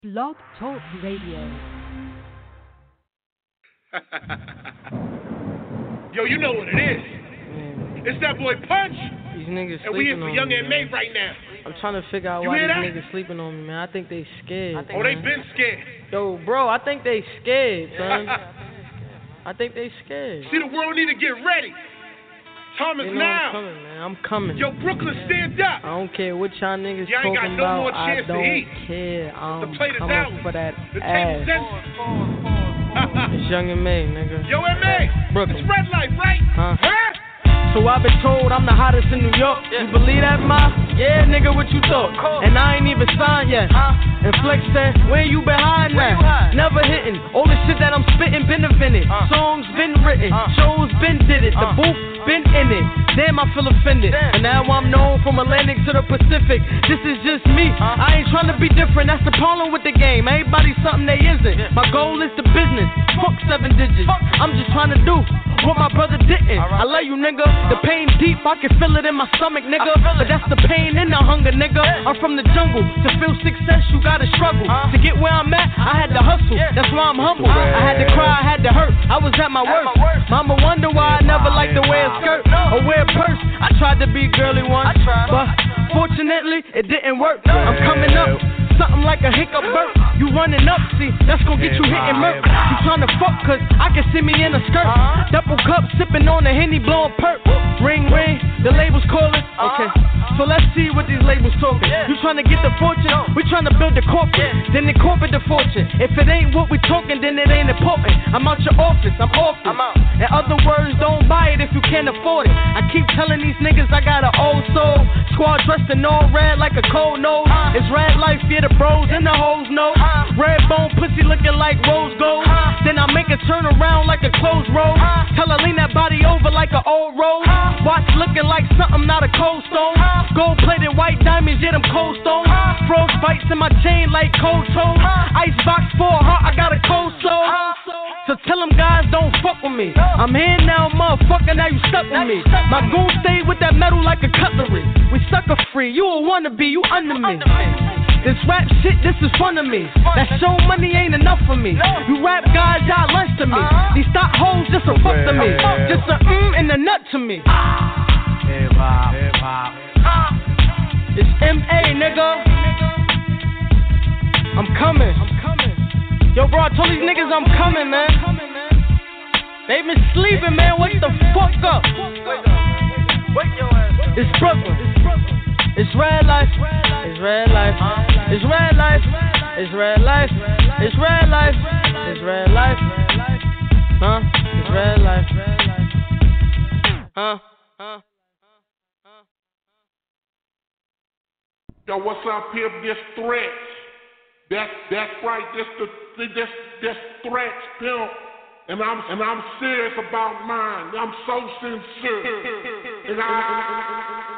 Blog Talk Radio. Yo, you know what it is. Man, It's that boy Punch, these niggas and we here sleeping for on Young me, and man. May right now. I'm trying to figure out You why hear these that? niggas sleeping on me, man. I think they scared. Oh, they man. been scared. Yo, bro, I think they scared, son. I think they scared. See, the world need to get ready. Time is They know now. I'm coming, man. I'm coming. Yo, Brooklyn, stand up. I don't care what y'all niggas Y'all ain't got talking no about. more I chance to don't eat. care. The I'm plate is coming out. for that The table ass. set. It's Young and May, nigga. Yo, M.A. Brooklyn. It's red light, right? Huh? Huh? So I've been told I'm the hottest in New York. You believe that, ma? Yeah, nigga, what you thought? And I ain't even signed yet. And Flex said, where you been hiding at? Never hitting. All the shit that I'm spitting been invented. Songs been written. Shows been did it. The booth been in it. Damn, I feel offended. And now I'm known from Atlantic to the Pacific. This is just me. I ain't trying to be different. That's the problem with the game. Everybody's something they isn't. My goal is the business. Fuck 7 digits. I'm just trying to do what my brother didn't. I love you, nigga. The pain deep, I can feel it in my stomach, nigga. But that's the pain and the hunger, nigga. I'm from the jungle. To feel success, you gotta struggle. To get where I'm at, I had to hustle. That's why I'm humble. I had to cry, I had to hurt. I was at my worst. Mama wonder why I never liked to wear a skirt or wear a purse. I tried to be girly once, but fortunately, it didn't work. I'm coming up. Something like a hiccup burp. You running up, see, that's gonna get you hit and murk. You tryna fuck, cause I can see me in a skirt. Double cup, sipping on a Henny, blowing perp. Ring, ring, the label's calling. Okay, so let's see what these labels talking. You tryna get the fortune, we tryna build the corporate. Then incorporate the fortune. If it ain't what we talking, then it ain't important. I'm out your office, I'm off it. In other words, don't buy it if you can't afford it. I keep telling these niggas I got an old soul. Squad dressed in all red like a cold nose. It's red life, yeah, the bros and the hoes know. Red bone pussy looking like rose gold. Then I make her turn around like a closed road. Tell her lean that body over like an old road. Watch looking like something not a cold stone. Gold plated white diamonds, yeah, them cold stones. Froze bites in my chain like cold toes. Icebox for a heart, I got a cold soul. So tell them guys don't fuck with me. I'm here now, motherfucker, now you stuck with me. My goon stay with that metal like a cutlery. We sucker free, you a wannabe, you under me. This rap shit, this is fun of me. That show money ain't enough for me. You rap guys, y'all lunch to me. These stock hoes just a fuck to me. Just a and a nut to me. Hip hop, hip hop. It's M.A., nigga. I'm coming. Yo, bro, I told these niggas I'm coming, man. They been sleeping, man. Wake the fuck up. It's Brooklyn. It's red life. It's red life. It's red life. It's red life. It's red life. It's red life. Huh? It's red life. Huh? Yo, what's up here? This Threats. That's right. This Threats, pimp. And I'm serious about mine. I'm so sincere. And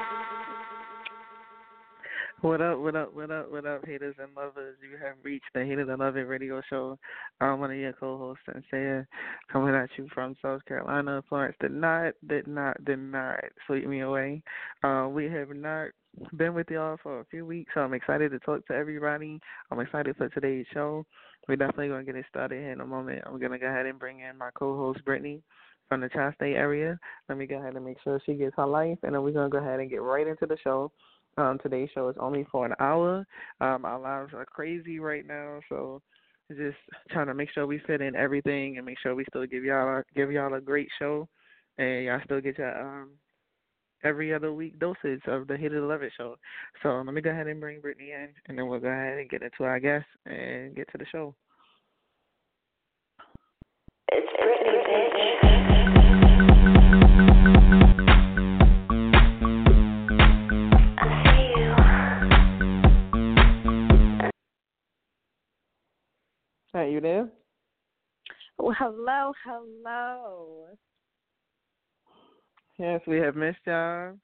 What up, haters and lovers? You have reached the Haters and Lovers radio show. I'm one of your co-hosts, Sensei, coming at you from South Carolina. Florence did not sweep me away. We have not been with y'all for a few weeks, so I'm excited to talk to everybody. I'm excited for today's show. We're definitely going to get it started here in a moment. I'm going to go ahead and bring in my co-host, Brittany, from the Tri-State area. Let me go ahead and make sure she gets her life, and then we're going to go ahead and get right into the show. Today's show is only for an hour. Our lives are crazy right now, so just trying to make sure we fit in everything and make sure we still give y'all a great show, and y'all still get your every other week dosage of the Hated to Love It show. So let me go ahead and bring Brittany in, and then we'll go ahead and get into our guests and get to the show. It's Brittany, bitch. Hey, you there? Well, hello. Yes, we have missed y'all.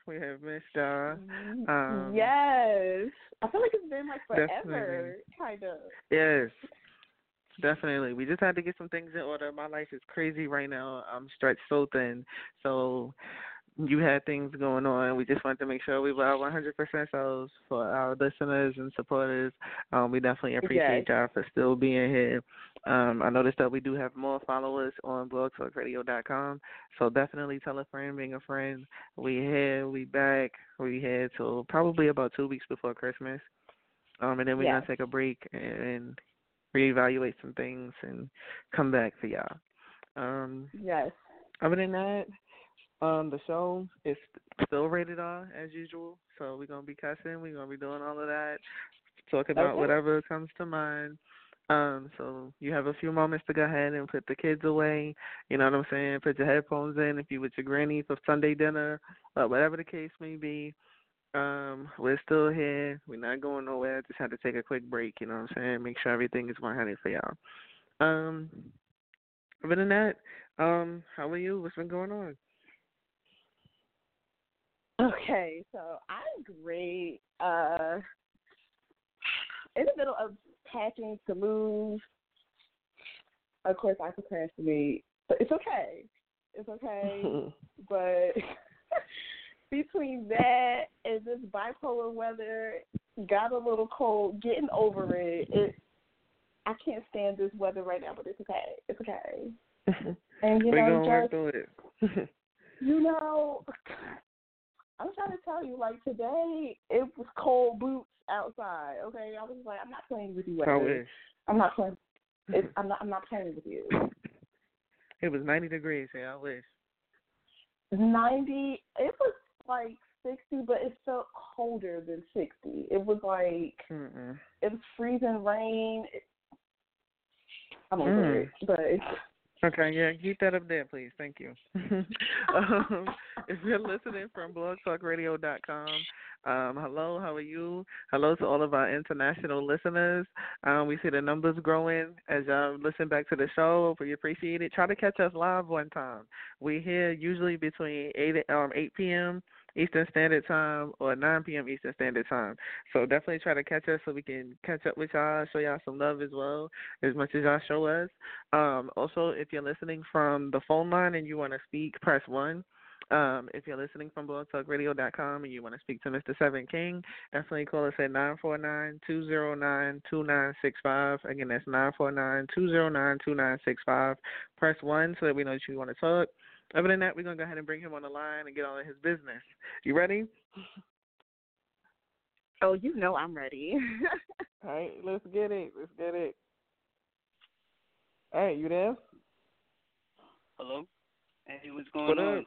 Yes. I feel like it's been like forever, Definitely. kind of. Yes, definitely. We just had to get some things in order. My life is crazy right now. I'm stretched so thin. So you had things going on. We just wanted to make sure we were 100% selves for our listeners and supporters. We definitely appreciate y'all for still being here. I noticed that we do have more followers on blogtalkradio.com, so definitely tell a friend, bring a friend. We here, we back. We here till probably about 2 weeks before Christmas, and then we're going to take a break and reevaluate some things and come back for y'all. Yes. Other than that, the show is still rated R as usual, so we're going to be cussing. We're going to be doing all of that, talk about whatever comes to mind. So you have a few moments to go ahead and put the kids away, you know what I'm saying? Put your headphones in if you with your granny for Sunday dinner, whatever the case may be. We're still here. We're not going nowhere. Just had to take a quick break, you know what I'm saying? Make sure everything is 100 for y'all. Other than that, how are you? What's been going on? Okay, so I'm great. In the middle of packing to move. Of course, I procrastinate, but it's okay. It's okay. But between that and this bipolar weather, got a little cold, getting over it. I can't stand this weather right now, but it's okay. It's okay. And you know, work through it. You know, I'm trying to tell you, like today, it was cold boots outside. Okay, I was like, I'm not playing with you. Weather. I'm not playing. I'm not playing with you. It was 90 degrees here. I wish. 90. It was like 60, but it felt colder than 60. It was like it was freezing rain. I'm over it, but. Okay, yeah, keep that up there, please. Thank you. If you're listening from blogtalkradio.com, hello, how are you? Hello to all of our international listeners. We see the numbers growing as y'all listen back to the show. We appreciate it. Try to catch us live one time. We're here usually between 8 p.m. Eastern Standard Time or 9 p.m. Eastern Standard Time. So definitely try to catch us so we can catch up with y'all, show y'all some love as well, as much as y'all show us. Also, if you're listening from the phone line and you want to speak, press 1. If you're listening from blogtalkradio.com and you want to speak to Mr. Seven King, definitely call us at 949-209-2965. Again, that's 949-209-2965. Press 1 so that we know that you want to talk. Other than that, we're going to go ahead and bring him on the line and get on his business. You ready? Oh, you know I'm ready. All right, let's get it. All right, you there? Hello? Hey, what's going on?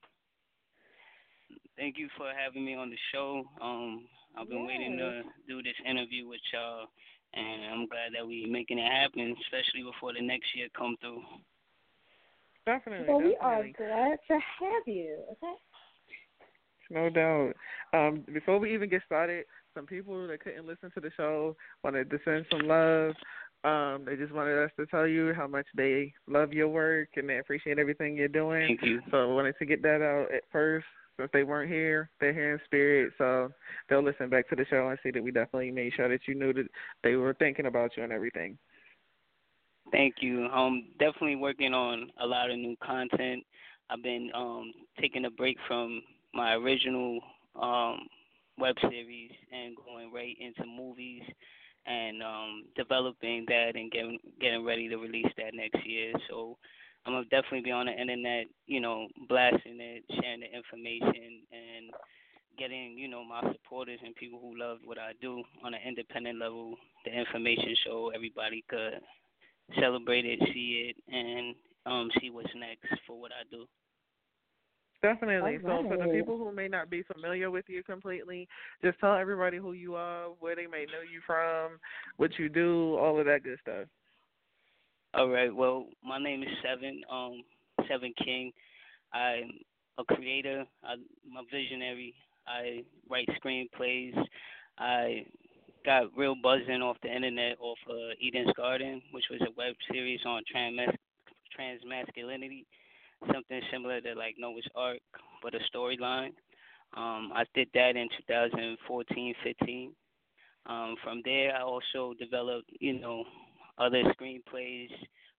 Thank you for having me on the show. I've been waiting to do this interview with y'all, and I'm glad that we making it happen, especially before the next year come through. Definitely. Well, we are glad to have you, okay? No doubt. Before we even get started, some people that couldn't listen to the show wanted to send some love. They just wanted us to tell you how much they love your work and they appreciate everything you're doing. Thank you. So I wanted to get that out at first. Since they weren't here, they're here in spirit, so they'll listen back to the show and see that we definitely made sure that you knew that they were thinking about you and everything. Thank you. Definitely working on a lot of new content. I've been taking a break from my original web series and going right into movies and developing that and getting ready to release that next year. So I'm going to definitely be on the internet, you know, blasting it, sharing the information, and getting, you know, my supporters and people who love what I do on an independent level, the information so everybody could celebrate it, see it, and see what's next for what I do. Definitely. So for the people who may not be familiar with you completely, just tell everybody who you are, where they may know you from, what you do, all of that good stuff. All right. Well, my name is Seven King. I'm a creator. I'm a visionary. I write screenplays. I got real buzzing off the internet off Eden's Garden, which was a web series on transmasculinity, something similar to like Noah's Ark, but a storyline. I did that in 2014-15. From there, I also developed, you know, other screenplays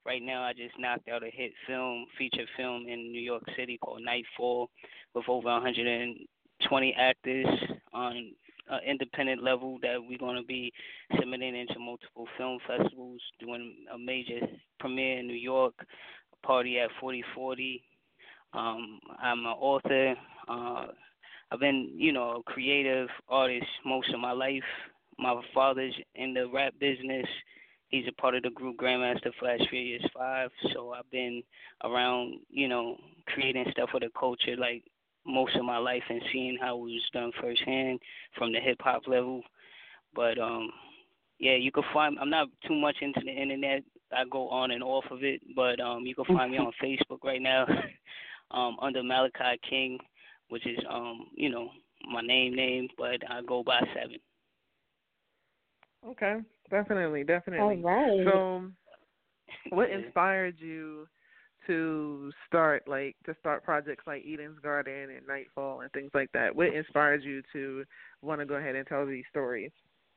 Right now, I just knocked out a hit film, feature film in New York City called Nightfall, with over 120 actors on an independent level that we're going to be submitting into multiple film festivals, doing a major premiere in New York, a party at 4040. I'm an author. I've been, a creative artist most of my life. My father's in the rap business. He's a part of the group Grandmaster Flash Furious 5. So I've been around, creating stuff for the culture like most of my life and seeing how it was done firsthand from the hip hop level. But yeah, you can find. I'm not too much into the internet. I go on and off of it, but you can find me on Facebook right now under Malachi King, which is my name, but I go by 7. Okay, definitely. All right. So, what inspired you to start projects like Eden's Garden and Nightfall and things like that? What inspired you to want to go ahead and tell these stories?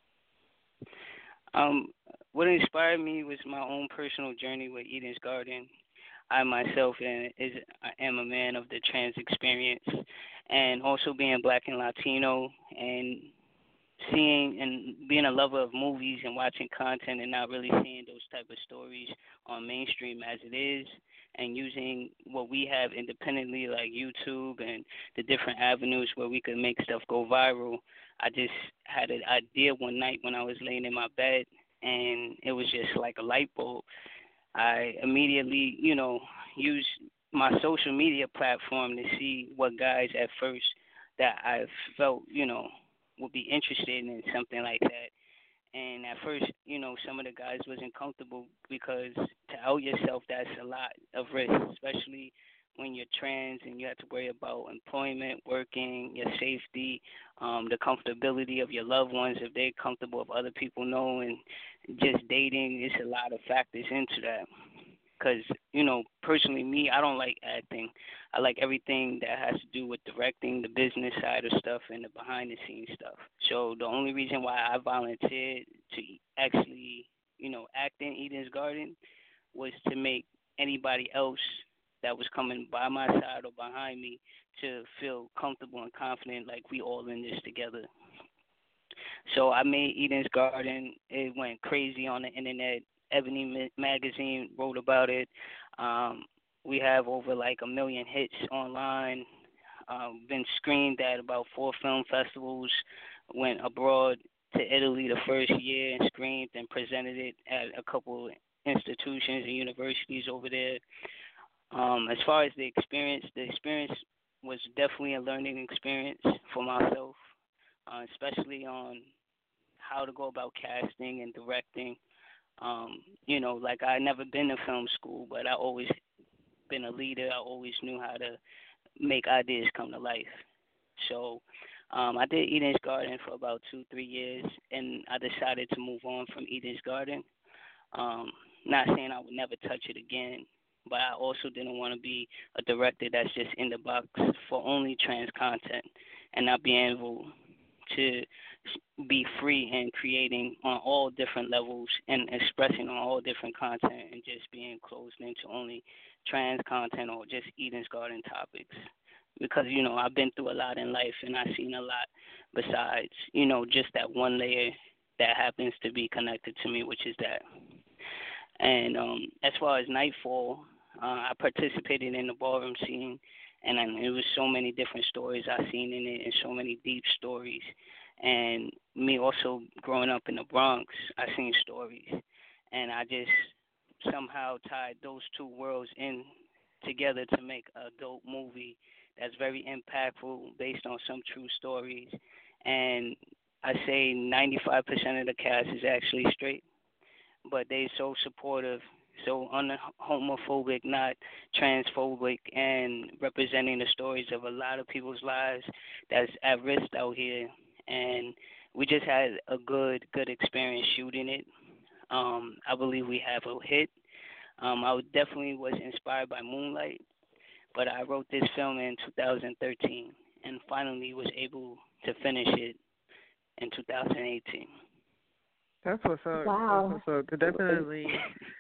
What inspired me was my own personal journey with Eden's Garden. I myself am a man of the trans experience, and also being Black and Latino, and seeing and being a lover of movies and watching content and not really seeing those type of stories on mainstream as it is, and using what we have independently like YouTube and the different avenues where we could make stuff go viral. I just had an idea one night when I was laying in my bed, and it was just like a light bulb. I immediately, used my social media platform to see what guys at first that I felt, would be interested in something like that. And at first, some of the guys wasn't comfortable because to out yourself, that's a lot of risk, especially when you're trans and you have to worry about employment, working, your safety, the comfortability of your loved ones, if they're comfortable with other people knowing, just dating. It's a lot of factors into that. Because, personally, me, I don't like acting. I like everything that has to do with directing, the business side of stuff, and the behind-the-scenes stuff. So the only reason why I volunteered to actually, act in Eden's Garden was to make anybody else that was coming by my side or behind me to feel comfortable and confident like we all in this together. So I made Eden's Garden. It went crazy on the internet. Ebony Magazine wrote about it. We have over like 1 million hits online. Been screened at about 4 film festivals. Went abroad to Italy the first year and screened and presented it at a couple institutions and universities over there. As far as the experience was definitely a learning experience for myself, especially on how to go about casting and directing. Like I never been to film school, but I always been a leader. I always knew how to make ideas come to life. So I did Eden's Garden for about 2-3 years, and I decided to move on from Eden's Garden. Not saying I would never touch it again, but I also didn't want to be a director that's just in the box for only trans content and not being able to be free and creating on all different levels and expressing on all different content and just being closed into only trans content or just Eden's Garden topics. Because, I've been through a lot in life and I've seen a lot besides, just that one layer that happens to be connected to me, which is that. And as far as Nightfall, I participated in the ballroom scene, and it was so many different stories I seen in it and so many deep stories. And me also growing up in the Bronx, I seen stories. And I just somehow tied those two worlds in together to make a dope movie that's very impactful based on some true stories. And I say 95% of the cast is actually straight, but they're so supportive, so homophobic, not transphobic, and representing the stories of a lot of people's lives that's at risk out here. And we just had a good experience shooting it. I believe we have a hit. I definitely was inspired by Moonlight, but I wrote this film in 2013 and finally was able to finish it in 2018. That's what's up. Wow. That's what's up. To definitely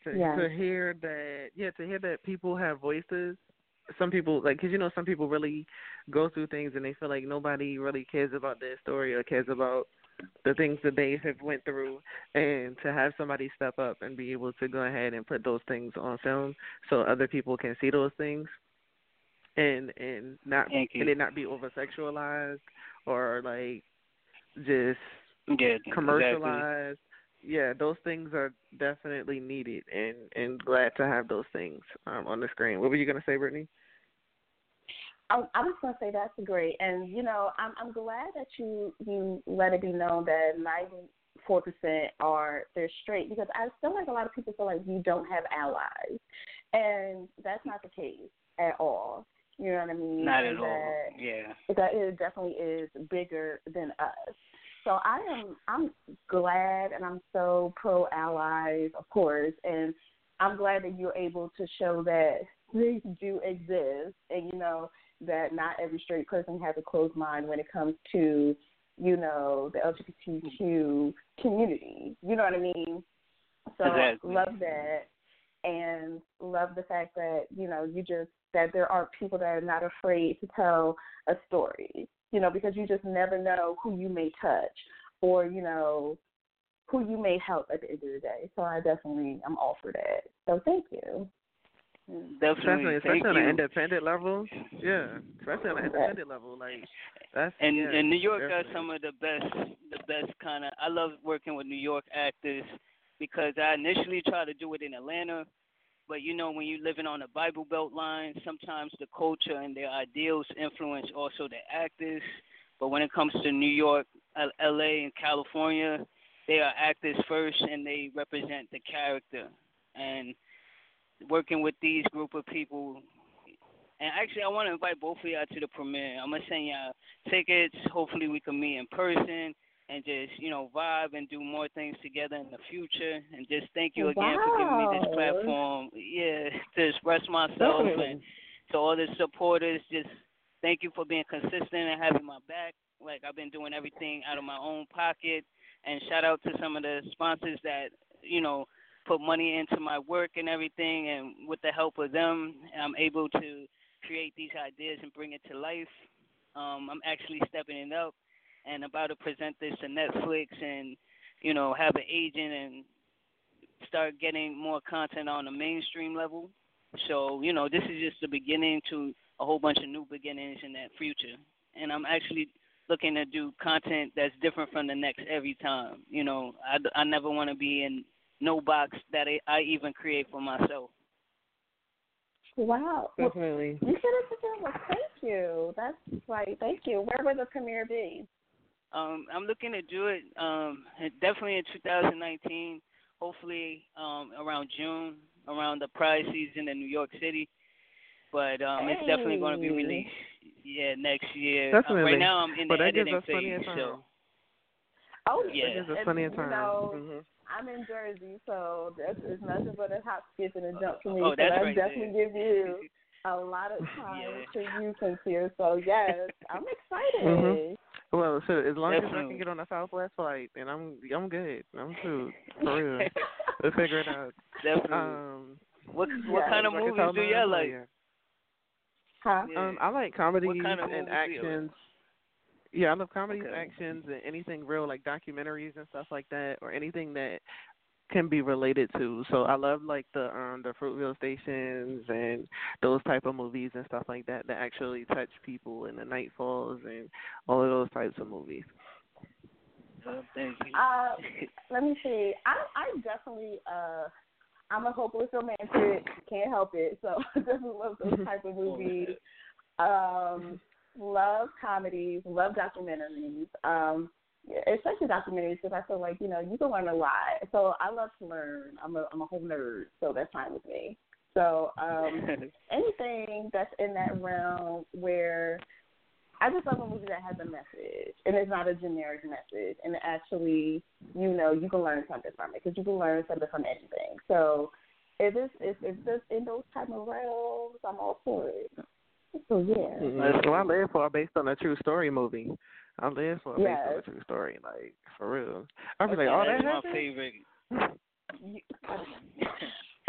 to hear that people have voices. Some people, like, because, some people really go through things and they feel like nobody really cares about their story or cares about the things that they have went through, and to have somebody step up and be able to go ahead and put those things on film so other people can see those things and it not be over sexualized or like just commercialized. Yeah, those things are definitely needed, and glad to have those things on the screen. What were you gonna say, Brittany? I was going to say that's great, and I'm glad that you let it be known that 94% they're straight, because I feel like a lot of people feel like we don't have allies, and that's not the case at all. You know what I mean? Not at all. Yeah. That it definitely is bigger than us. So I'm glad, and I'm so pro allies, of course, and I'm glad that you're able to show that they do exist, and that not every straight person has a closed mind when it comes to the LGBTQ community. You know what I mean? So exactly. Love that, and love the fact that that there are people that are not afraid to tell a story. Because you just never know who you may touch or, who you may help at the end of the day. So I'm all for that. So thank you. Definitely, especially on an independent level. Yeah, especially on an independent level. Like, that's, and New York definitely got some of the best kind of, I love working with New York actors because I initially tried to do it in Atlanta. But, when you're living on the Bible Belt line, sometimes the culture and their ideals influence also the actors. But when it comes to New York, L.A., and California, they are actors first, and they represent the character. And working with these group of people, and actually I want to invite both of y'all to the premiere. I'm going to send y'all tickets. Hopefully we can meet in person and just, vibe and do more things together in the future. And just thank you again for giving me this platform, to express myself. And to all the supporters, just thank you for being consistent and having my back. Like, I've been doing everything out of my own pocket. And shout out to some of the sponsors that, put money into my work and everything. And with the help of them, I'm able to create these ideas and bring it to life. I'm actually stepping it up and about to present this to Netflix and, have an agent and start getting more content on the mainstream level. So, this is just the beginning to a whole bunch of new beginnings in that future. And I'm actually looking to do content that's different from the next every time. I never want to be in no box that I even create for myself. Wow. Definitely. You should have said, well, thank you. That's right. Thank you. Where will the premiere be? I'm looking to do it definitely in 2019, hopefully around June, around the Pride season in New York City. But it's definitely going to be released, next year. Definitely. Right now I'm in the editing phase. So. Oh, yeah. That gives us plenty of time. I'm in Jersey, so it's nothing but a hop, skip, and a jump for me. Oh, that's so right definitely give you a lot of time to you, Sincere. So, yes, I'm excited. Well, so as long as I can get on a Southwest flight, then I'm good. I'm cool. For real. We'll figure it out. Definitely. What kind of movies do you like? Huh? I like comedies kind of and actions. Yeah, I love comedies, actions, and anything real, like documentaries and stuff like that, or anything that can be related to. So I love like the Fruitvale Stations and those type of movies and stuff like that that actually touch people, and the Nightfalls and all of those types of movies. Thank you. Let me see. I definitely I'm a hopeless romantic. Can't help it. So I definitely love those type of movies. Love comedies, love documentaries, especially documentaries because I feel like, you can learn a lot. So I love to learn. I'm a whole nerd, so that's fine with me. So anything that's in that realm where I just love a movie that has a message and it's not a generic message, and actually, you can learn something from it because you can learn something from anything. So if it's in those type of realms, I'm all for it. So, yeah. So I live for based on a true story movie. I live for based on a true story, like, for real. I be like, that's that my happened? favorite.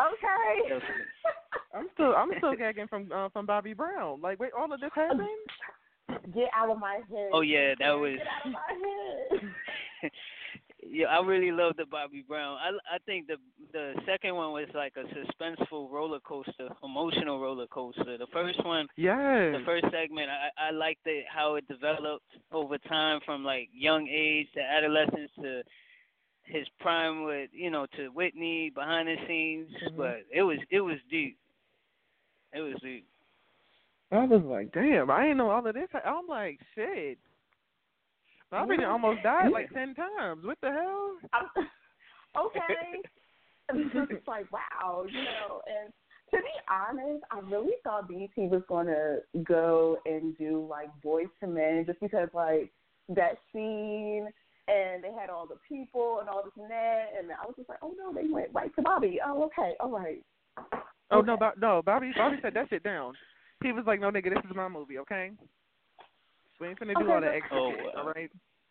I'm still gagging from Bobby Brown. Like, wait, all of this happened? Get out of my head. Oh yeah, that was. Get out of my head. Yeah, I really love the Bobby Brown. I think the second one was like a suspenseful roller coaster, emotional roller coaster. The first one, the first segment, I liked it how it developed over time from like young age to adolescence to his prime with to Whitney behind the scenes. But it was deep. It was deep. I was like, damn, I didn't know all of this. I'm like, shit. I really almost died like 10 times. What the hell? Okay. It's like, wow, and to be honest, I really thought BET was going to go and do, like, Boyz II Men just because, like, that scene and they had all the people and all this and that, and I was just like, oh, no, they went right to Bobby. Oh, okay, all right. Oh, no, Bobby said that shit down. He was like, no, nigga, this is my movie, okay? We ain't finna do all that extra shit, all right?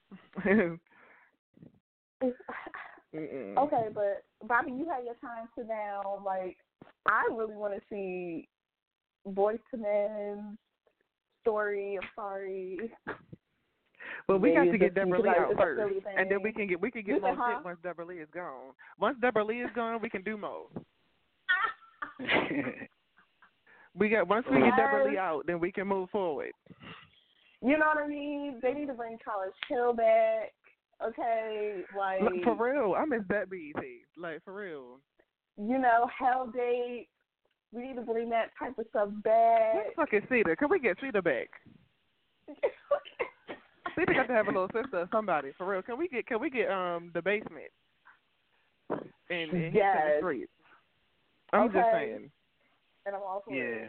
Okay, but Bobby, you had your time to now. Like, I really want to see Boyz II Men's story. I'm sorry. Well, we got to get Deborah Lee out first, and then we can get more shit once Deborah Lee is gone. Once Deborah Lee is gone, we can do more. Once we get Deborah Lee out, then we can move forward. You know what I mean? They need to bring College Hill back. Okay, like for real, I miss that BET. Like for real. Hell Date. We need to bring that type of stuff back. Let's fucking Cedar. Can we get Cedar back? Cedar got to have a little sister or somebody. For real. Can we get the basement? And hit the streets. I'm just saying. And I'm all for it.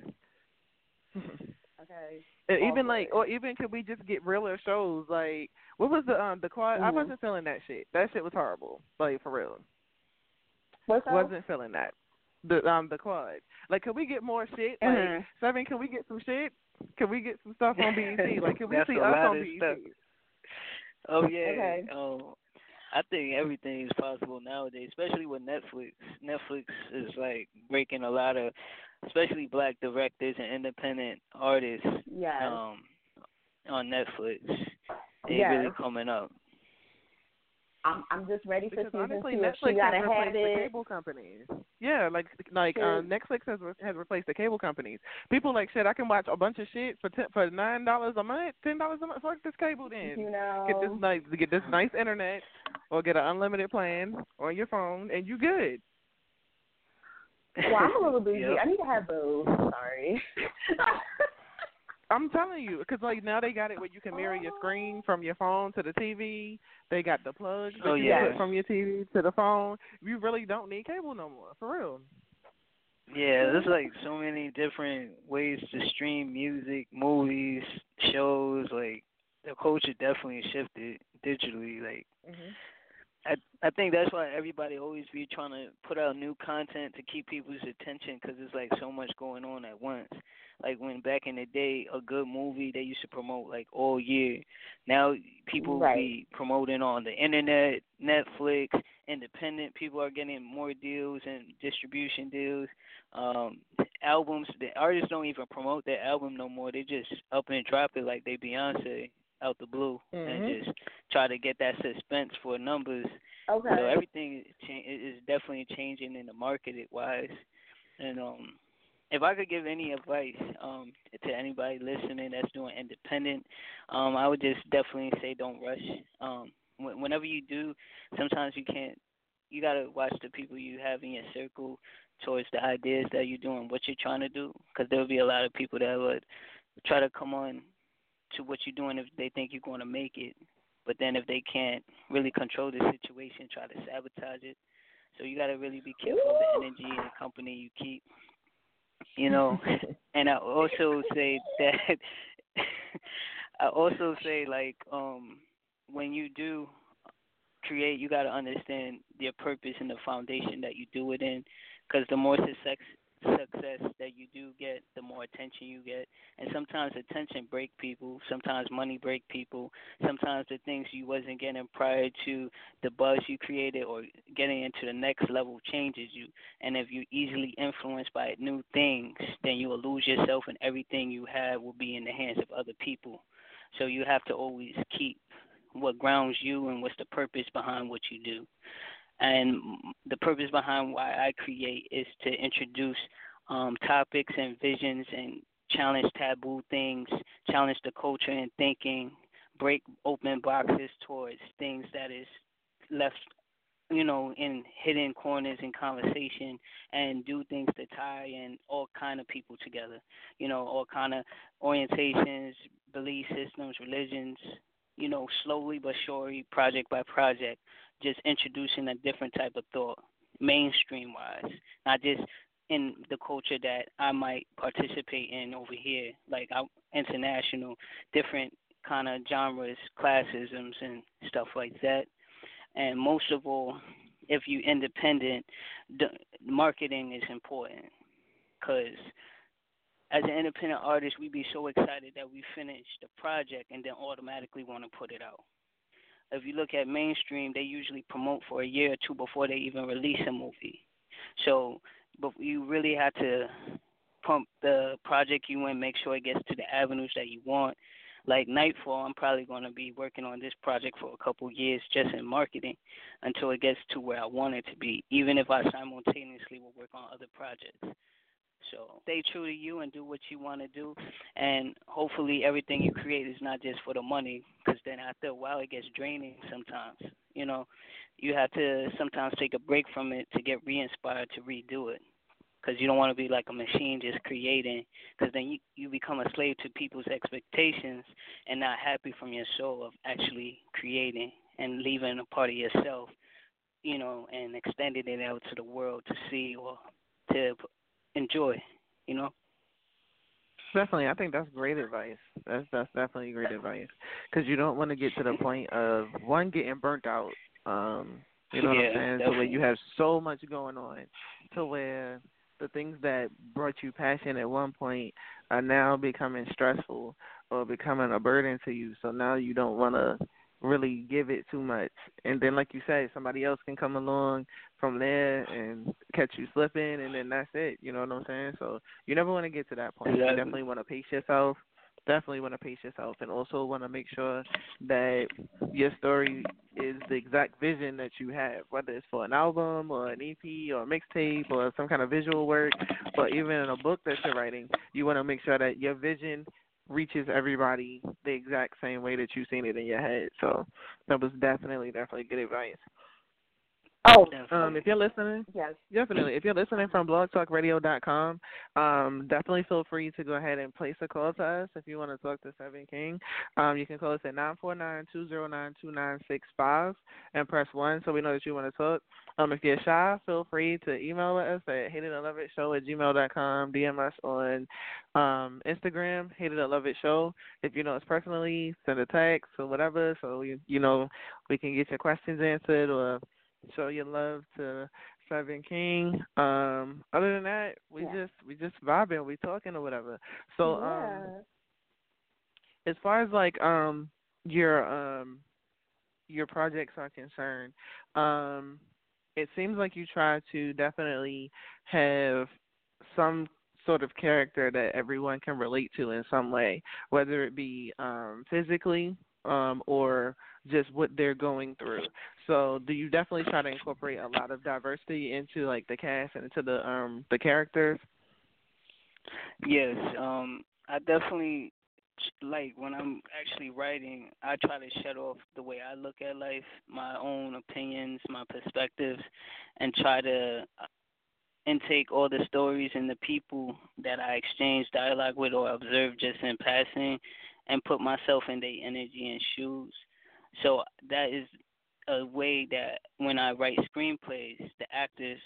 Okay. And even could we just get realer shows? Like, what was the quad? I wasn't feeling that shit. That shit was horrible. Like, for real. What's that? Wasn't feeling that. The quad. Like, could we get more shit? Like, Seven, can we get some shit? Can we get some stuff on BET? Like, can we see us on BET? Oh yeah. Okay. I think everything is possible nowadays, especially with Netflix. Netflix is like breaking a lot of, especially black directors and independent artists on Netflix. They're really coming up. I'm just ready for season honestly, 2. Netflix has replaced the cable companies. Yeah, Netflix has replaced the cable companies. People like, shit, I can watch a bunch of shit for $9 a month, $10 a month. Fuck this cable then. Get this nice internet, or get an unlimited plan on your phone, and you good. Well, I'm a little bougie. I need to have both. Sorry. I'm telling you, because now they got it where you can mirror your screen from your phone to the TV. They got the plugs that you put from your TV to the phone. You really don't need cable no more, for real. Yeah, there's like so many different ways to stream music, movies, shows. Like, the culture definitely shifted digitally. Like, I think that's why everybody always be trying to put out new content to keep people's attention, because there's like so much going on at once. Like, when back in the day, a good movie they used to promote like all year. Now people be promoting on the internet, Netflix, independent. People are getting more deals and distribution deals. Albums, the artists don't even promote their album no more. They just up and drop it like they Beyonce out the blue and just try to get that suspense for numbers. Okay. So everything is definitely changing in the market wise. And if I could give any advice to anybody listening that's doing independent, I would just definitely say don't rush. Whenever you do, sometimes you got to watch the people you have in your circle towards the ideas that you're doing, what you're trying to do, because there will be a lot of people that would try to come on to what you're doing if they think you're going to make it. But then if they can't really control the situation, try to sabotage it. So you got to really be careful of the energy and the company you keep. And I also say that when you do create, you got to understand your purpose and the foundation that you do it in, because the more success that you do get, the more attention you get. And sometimes attention break people. Sometimes money break people. Sometimes the things you wasn't getting prior to the buzz you created or getting into the next level changes you. And if you're easily influenced by new things, then you will lose yourself and everything you have will be in the hands of other people. So you have to always keep what grounds you and what's the purpose behind what you do. And the purpose behind why I create is to introduce topics and visions and challenge taboo things, challenge the culture and thinking, break open boxes towards things that is left, in hidden corners in conversation, and do things to tie in all kind of people together, all kind of orientations, belief systems, religions, slowly but surely, project by project, just introducing a different type of thought, mainstream-wise, not just in the culture that I might participate in over here, like international, different kind of genres, classisms, and stuff like that. And most of all, if you're independent, marketing is important, because as an independent artist, we be so excited that we finish the project and then automatically want to put it out. If you look at mainstream, they usually promote for a year or two before they even release a movie. So, but you really have to pump the project you in, make sure it gets to the avenues that you want. Like Nightfall, I'm probably going to be working on this project for a couple years just in marketing until it gets to where I want it to be, even if I simultaneously will work on other projects. So stay true to you and do what you want to do, and hopefully everything you create is not just for the money, because then after a while it gets draining sometimes. You have to sometimes take a break from it to get re-inspired to redo it, because you don't want to be like a machine just creating, because then you become a slave to people's expectations and not happy from your soul of actually creating and leaving a part of yourself, and extending it out to the world to see or to enjoy, Definitely, I think that's great advice. That's definitely great advice, because you don't want to get to the point of one getting burnt out. You know what I'm saying? Definitely. So where you have so much going on, to where the things that brought you passion at one point are now becoming stressful or becoming a burden to you. So now you don't want to really give it too much. And then, like you said, somebody else can come along from there and catch you slipping, and then that's it. You know what I'm saying? So you never want to get to that point. Exactly. You definitely want to pace yourself. And also want to make sure that your story is the exact vision that you have, whether it's for an album or an EP or a mixtape or some kind of visual work, or even in a book that you're writing. You want to make sure that your vision reaches everybody the exact same way that you've seen it in your head. So that was definitely good advice. Oh, if you're listening, yes, definitely. If you're listening from blogtalkradio.com, definitely feel free to go ahead and place a call to us if you want to talk to Seven King. You can call us at 949-209-2965 and press 1 so we know that you want to talk. If you're shy, feel free to email us at hateitandloveit@gmail.com, DM us on Instagram, hateitandloveit. If you know us personally, send a text or whatever, so we can get your questions answered or show your love to Seven King. Other than that, we just vibing, we talking or whatever. So as far as like your projects are concerned, it seems like you try to definitely have some sort of character that everyone can relate to in some way, whether it be physically or just what they're going through. So do you definitely try to incorporate a lot of diversity into like the cast and into the characters? Yes, I definitely, like when I'm actually writing, I try to shut off the way I look at life, my own opinions, my perspectives, and try to intake all the stories and the people that I exchange dialogue with or observe just in passing, and put myself in their energy and shoes. So that is a way that when I write screenplays, the actors,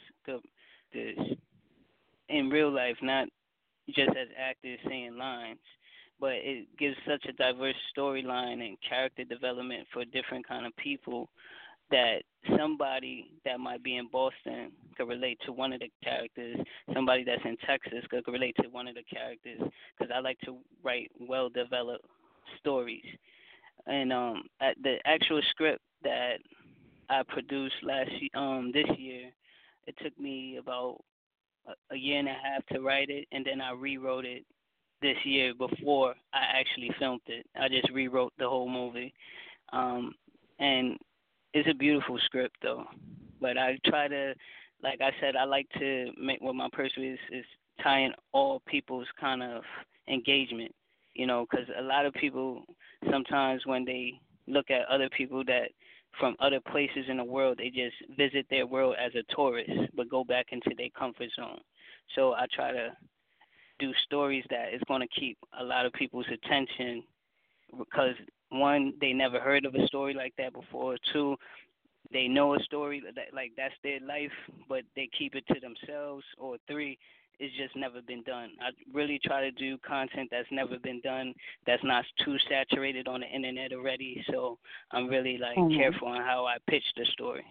in real life, not just as actors saying lines, but it gives such a diverse storyline and character development for different kind of people that somebody that might be in Boston could relate to one of the characters. Somebody that's in Texas could relate to one of the characters because I like to write well-developed stories. And at the actual script that I produced this year, it took me about a year and a half to write it, and then I rewrote it this year before I actually filmed it. I just rewrote the whole movie. And it's a beautiful script, though. But I try to, like I said, I like to make what my purpose is tying all people's kind of engagement, because a lot of people sometimes when they look at other people that from other places in the world, they just visit their world as a tourist but go back into their comfort zone. So I try to do stories that is going to keep a lot of people's attention because, one, they never heard of a story like that before. Two, they know a story that like that's their life, but they keep it to themselves. Or three, it's just never been done. I really try to do content that's never been done, that's not too saturated on the internet already. So I'm really careful on how I pitch the story.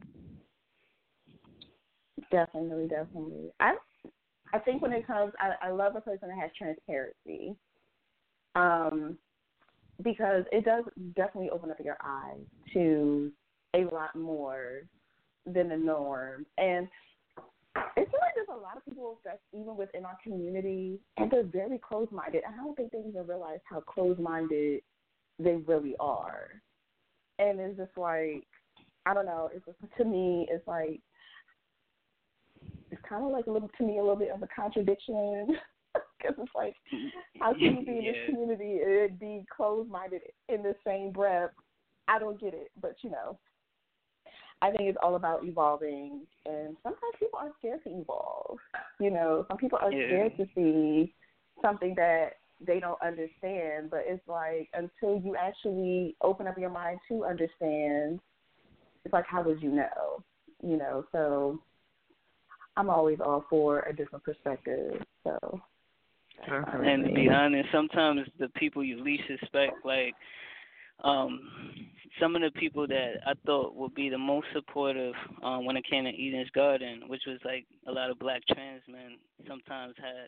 Definitely. I think when it comes, I love a person that has transparency, because it does definitely open up your eyes to a lot more than the norm. And I feel like there's a lot of people that's even within our community, and they're very closed-minded. I don't think they even realize how closed-minded they really are. And it's just like, I don't know, it's just, to me, it's like, it's kind of like a little bit of a contradiction, because it's like, how can you be in this community and be closed-minded in the same breath? I don't get it, but I think it's all about evolving, and sometimes people are scared to evolve. Some people are scared to see something that they don't understand, but it's like until you actually open up your mind to understand, it's like, how would you know? So I'm always all for a different perspective. So, and to be honest, sometimes the people you least suspect, some of the people that I thought would be the most supportive when it came to Eden's Garden, which was like a lot of black trans men, sometimes had,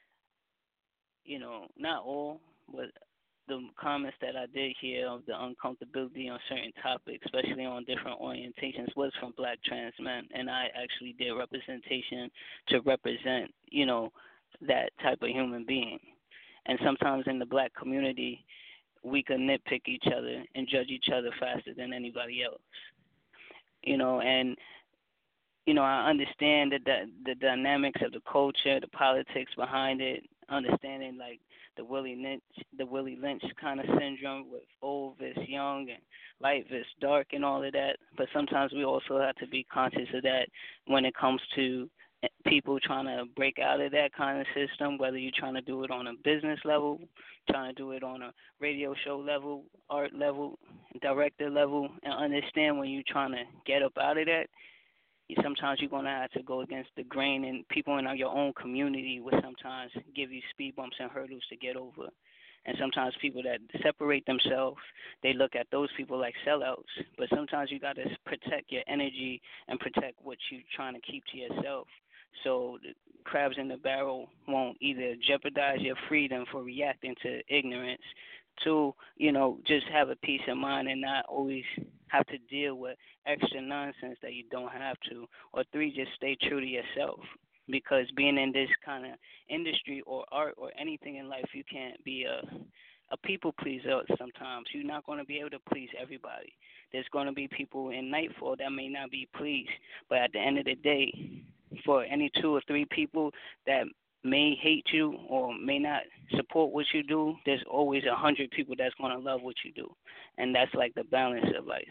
not all, but the comments that I did hear of the uncomfortability on certain topics, especially on different orientations, was from black trans men. And I actually did representation to represent, that type of human being. And sometimes in the black community, we can nitpick each other and judge each other faster than anybody else. And I understand the dynamics of the culture, the politics behind it, understanding the Willie Lynch kind of syndrome with old versus young and light versus dark and all of that. But sometimes we also have to be conscious of that when it comes to people trying to break out of that kind of system, whether you're trying to do it on a business level, trying to do it on a radio show level, art level, director level, and understand when you're trying to get up out of that, sometimes you're going to have to go against the grain, and people in your own community will sometimes give you speed bumps and hurdles to get over. And sometimes people that separate themselves, they look at those people like sellouts. But sometimes you got to protect your energy and protect what you're trying to keep to yourself. So the crabs in the barrel won't either jeopardize your freedom for reacting to ignorance, to, just have a peace of mind and not always have to deal with extra nonsense that you don't have to. Or three, just stay true to yourself. Because being in this kind of industry or art or anything in life, you can't be a people pleaser sometimes. You're not going to be able to please everybody. There's going to be people in Nightfall that may not be pleased. But at the end of the day, for any 2 or 3 people that may hate you or may not support what you do, there's always 100 people that's going to love what you do. And that's like the balance of life,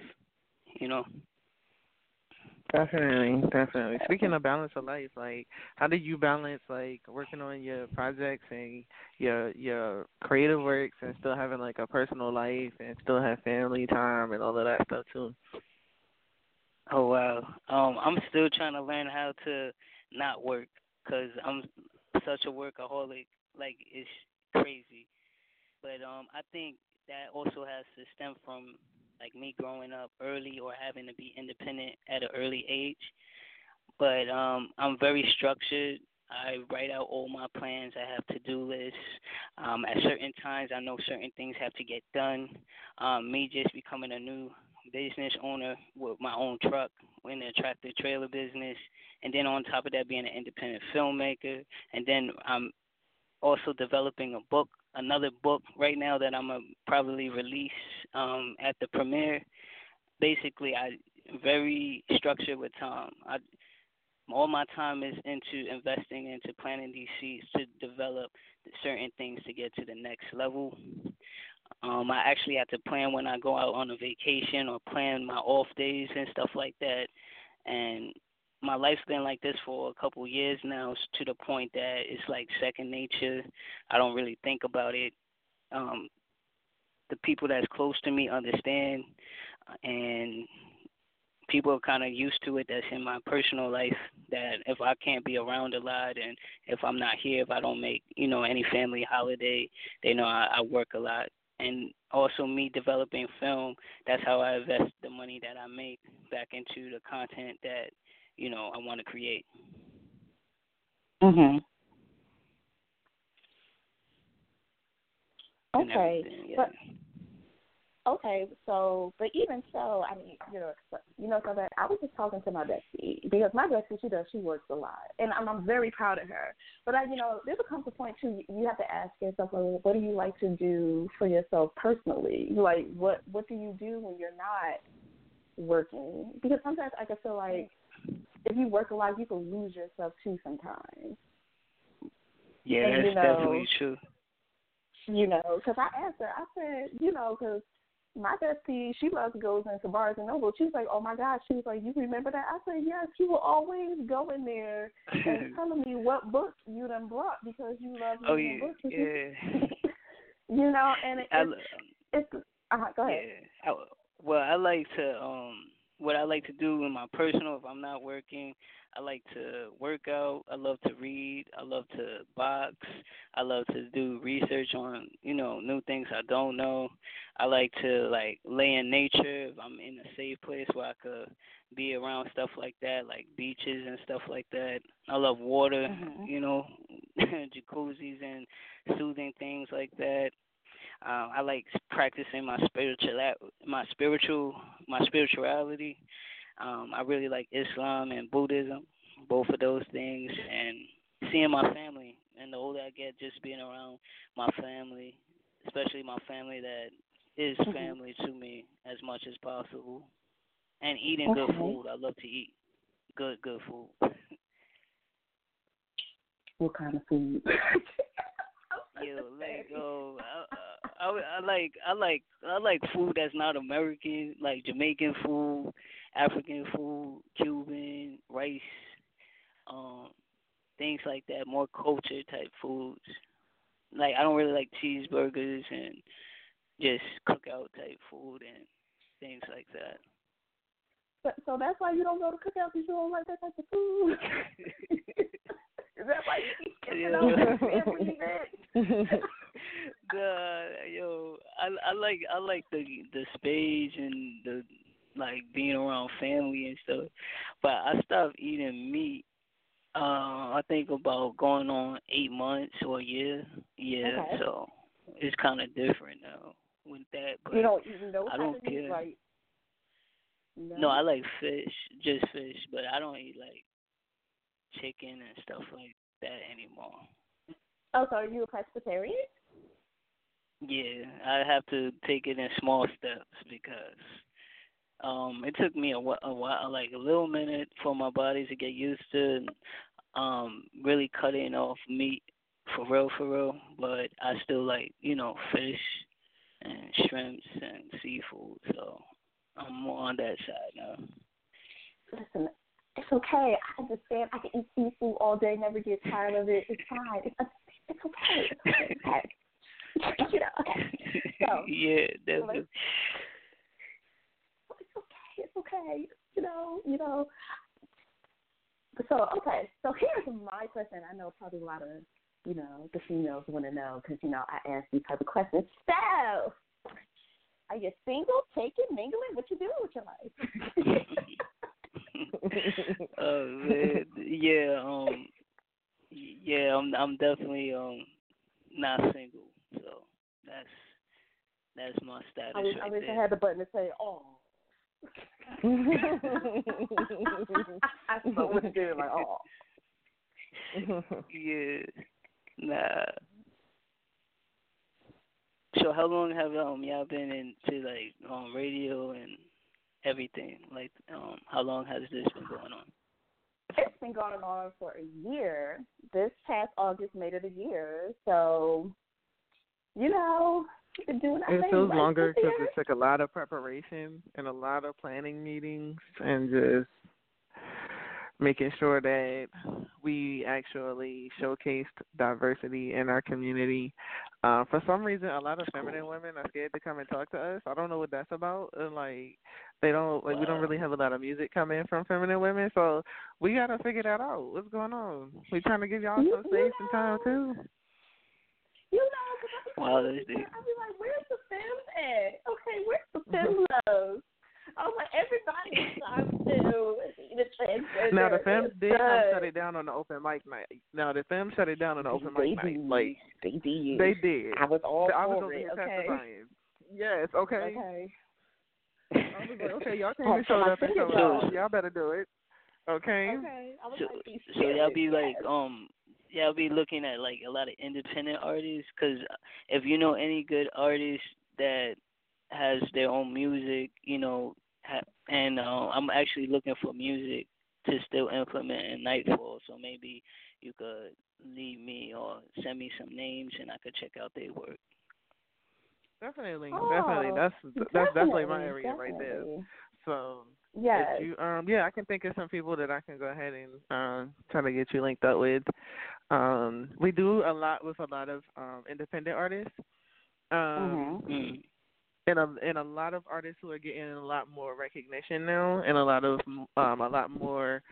Definitely. Speaking of balance of life, how do you balance working on your projects and your creative works and still having a personal life and still have family time and all of that stuff too? Oh wow, I'm still trying to learn how to not work because I'm such a workaholic. It's crazy. But I think that also has to stem from me growing up early or having to be independent at an early age. but I'm very structured. I write out all my plans. I have to-do lists. At certain times, I know certain things have to get done. Me just becoming a new business owner with my own truck in the tractor trailer business, and then on top of that, being an independent filmmaker, and then I'm also developing a book, another book right now that I'm gonna probably release at the premiere. Basically, I very structured with time. All my time is into investing into planting these seeds to develop certain things to get to the next level. I actually have to plan when I go out on a vacation or plan my off days and stuff like that. And my life's been like this for a couple years now, to the point that it's like second nature. I don't really think about it. The people that's close to me understand, and people are kind of used to it that's in my personal life, that if I can't be around a lot and if I'm not here, if I don't make, any family holiday, they know I work a lot. And also me developing film, that's how I invest the money that I make back into the content that, I want to create. Mhm. Okay. But okay, so, but even so, I mean, so that I was just talking to my bestie, because my bestie, she works a lot, and I'm very proud of her. But there's a comes a point too, you have to ask yourself, like, what do you like to do for yourself personally? Like, what do you do when you're not working? Because sometimes I can feel like if you work a lot, you can lose yourself too sometimes. Yeah, and, that's definitely true. Because I asked her, I said, because my bestie, she loves to go into Barnes and Noble. She was like, oh my gosh. She was like, you remember that? I said, yes. She will always go in there and telling me what book you done brought because you love reading books. Yeah. And it's go ahead. Yeah. Well, I like to what I like to do in my personal, if I'm not working, I like to work out. I love to read. I love to box. I love to do research on, new things I don't know. I like to, lay in nature if I'm in a safe place where I could be around stuff like that, like beaches and stuff like that. I love water, jacuzzis and soothing things like that. I like practicing my spirituality. I really like Islam and Buddhism, both of those things, and seeing my family. And the older I get, just being around my family, especially my family that is family to me, as much as possible. And eating good food. I love to eat good food. What kind of food? I like food that's not American, like Jamaican food, African food, Cuban, rice, things like that, more culture type foods. Like, I don't really like cheeseburgers and just cookout type food and things like that. So that's why you don't go to cookouts, because you don't like that type of food? Is that why you keep skipping over every event? I like the space and the being around family and stuff. But I stopped eating meat. I think about going on 8 months or a year. Yeah, okay. So it's kind of different now with that. But you don't even know I don't care. Right? No, I like fish, just fish, but I don't eat chicken and stuff like that anymore. Oh, so are you a pescatarian? Yeah, I have to take it in small steps because it took me a while, like a little minute for my body to get used to really cutting off meat for real, but I still like, fish and shrimps and seafood, so I'm more on that side now. Listen, it's okay. I understand. I can eat seafood all day, never get tired of it. It's fine. It's okay. It's okay. Okay. So, yeah, definitely. It's okay. So, okay. So here's my question. I know probably a lot of, the females want to know because, I ask these type of questions. So, are you single, taken, mingling? What you doing with your life? Oh man, yeah, yeah, I'm definitely not single, so that's my status I right wish I there. had the button to say, oh. I would have did like, oh. Yeah, nah. So how long have y'all been into like radio and everything? Like how long has this been going on? It's been going on for a year. This past August made it a year. So, we've been doing our It thing. feels Right longer because here. it took a lot of preparation and a lot of planning meetings and just making sure that we actually showcased diversity in our community. For some reason, a lot of feminine women are scared to come and talk to us. I don't know what that's about. And we don't really have a lot of music coming from feminine women, so we gotta figure that out. What's going on? We trying to give y'all some space and time too. Wow, that's deep. I'll be like, where's the femmes at? Okay, where's the femme love? I was like, everybody is trying to the transgender. Now the femmes did shut it down on the open mic night. Like they did. They did. I was all I was for over it. here Okay. testifying. Yes. Okay. Okay. I was like, okay, y'all came and showed up and showed out. Y'all better do it. Okay. Okay. I was So y'all be like y'all be looking at like a lot of independent artists, because if you know any good artist that has their own music, and I'm actually looking for music to still implement in Nightfall, so maybe you could lead me or send me some names and I could check out their work. Definitely. Oh, That's definitely my area right there. So yes. if you I can think of some people that I can go ahead and try to get you linked up with. We do a lot with a lot of independent artists. And a lot of artists who are getting a lot more recognition now, and a lot more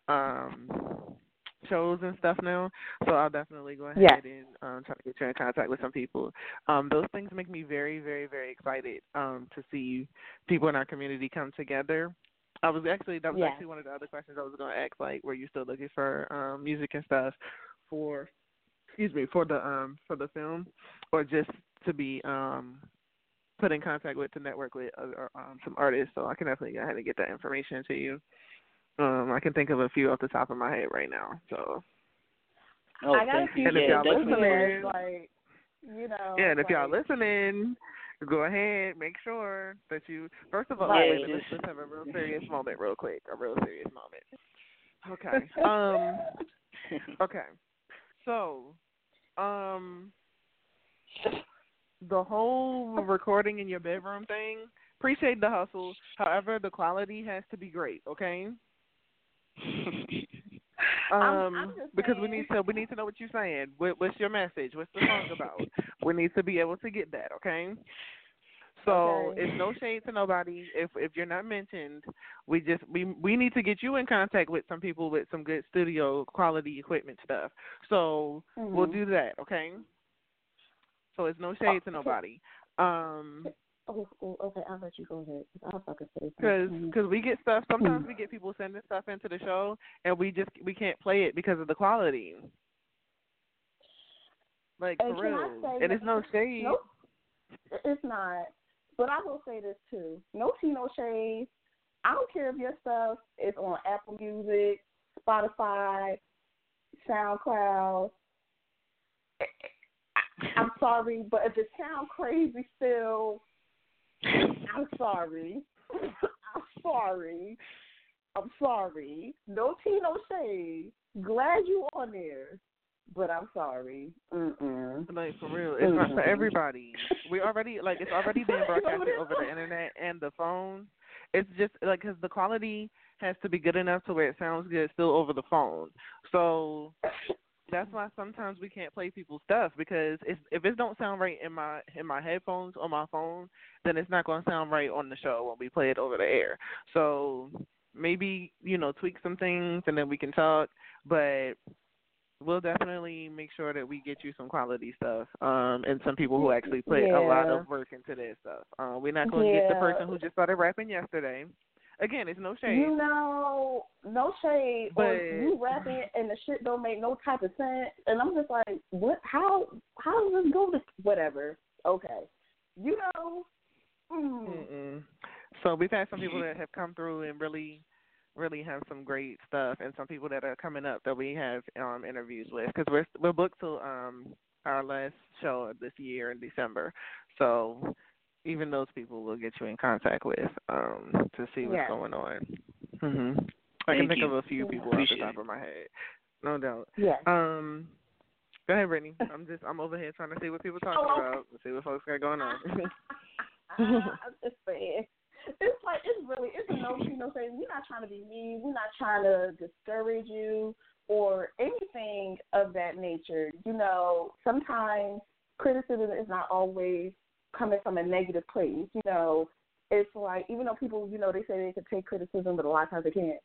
shows and stuff now. So I'll definitely go ahead and try to get you in contact with some people. Those things make me very, very, very excited to see people in our community come together. That was actually one of the other questions I was going to ask. Like, were you still looking for music and stuff for the film, or just to be put in contact with, to network with some artists? So I can definitely go ahead and get that information to you. I can think of a few off the top of my head right now. So. I got a few listeners, and if y'all like, listening, go ahead, make sure that you. First of all, let's have a real serious moment, real quick. A real serious moment. Okay. Okay. So, the whole recording in your bedroom thing, appreciate the hustle. However, the quality has to be great, okay? Because we need to know what you're saying. What's your message? What's the song about? We need to be able to get that, okay? So it's no shade to nobody. If you're not mentioned, we need to get you in contact with some people with some good studio quality equipment stuff. So we'll do that, okay? So it's no shade to nobody. Okay, I'll let you go ahead. I'll fucking say something. Because we get stuff, sometimes we get people sending stuff into the show, and we can't play it because of the quality. Like, for real. And it's no shade. Nope, it's not. But I will say this, too. No tea, no shade. I don't care if your stuff is on Apple Music, Spotify, SoundCloud. I'm sorry, but if it sounds crazy still, I'm sorry. I'm sorry. No tea, no shade. Glad you on there, but I'm sorry. Like, for real, it's not for everybody. It's already being broadcasted over the internet and the phone. It's just like, because the quality has to be good enough to where it sounds good still over the phone. So that's why sometimes we can't play people's stuff, because if it don't sound right in my headphones or my phone, then it's not going to sound right on the show when we play it over the air. So maybe, tweak some things and then we can talk, but we'll definitely make sure that we get you some quality stuff, and some people who actually put a lot of work into this stuff. We're not going to get the person who just started rapping yesterday. again, it's no shade. You know, no shade. But or you rapping and the shit don't make no type of sense. And I'm just like, what? How does this go to whatever? Okay. You know. So we've had some people that have come through and really have some great stuff, and some people that are coming up that we have interviews with, because we're booked till our last show of this year in December. So even those people will get you in contact with to see what's going on. I can think of a few people off the top of my head. No doubt. Yeah. Go ahead, Brittany. I'm over here trying to see what people are talking about, see what folks got going on. I'm just saying. It's a no, you know, saying we're not trying to be mean, we're not trying to discourage you or anything of that nature. You know, sometimes criticism is not always coming from a negative place. You know, it's like, even though people, you know, they say they can take criticism, but a lot of times they can't.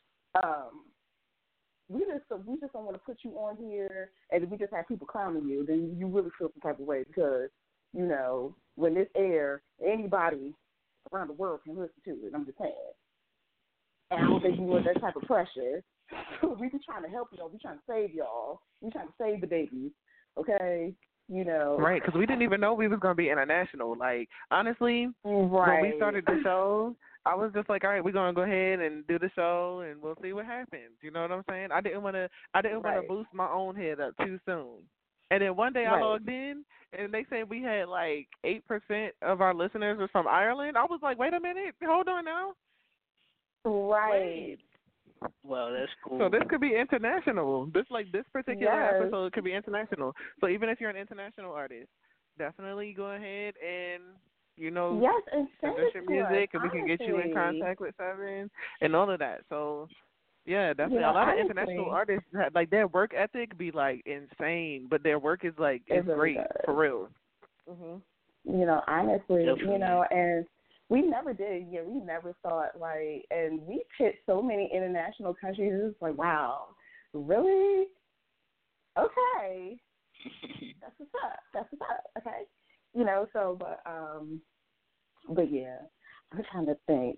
We just don't want to put you on here, and if we just have people clowning you, then you really feel some type of way, because, you know, when this air, anybody around the world can listen to it. I'm just saying. And I don't think you want that type of pressure. We be trying to help y'all. We trying to save y'all. We trying to save the babies. Okay? You know. Right, because we didn't even know we was going to be international. Like, honestly, when we started the show, I was just like, all right, we're going to go ahead and do the show, and we'll see what happens. You know what I'm saying? I didn't want to boost my own head up too soon. And then one day I logged in, and they said we had like 8% of our listeners were from Ireland. I was like, wait a minute, hold on now. Right. Wait. Well, that's cool. So this could be international. This particular episode could be international. So even if you're an international artist, definitely go ahead and, you know, and send us your music, and we can get you in contact with Seven and all of that. So. Yeah, definitely. You know, a lot of international artists, like, their work ethic be like insane, but their work is like it's great for real. You know, honestly, you know, and we never did. Yeah, we never thought like, and we hit so many international countries. It's like, wow, really? Okay, that's what's up. That's what's up. Okay, you know. So, but yeah, I'm trying to think.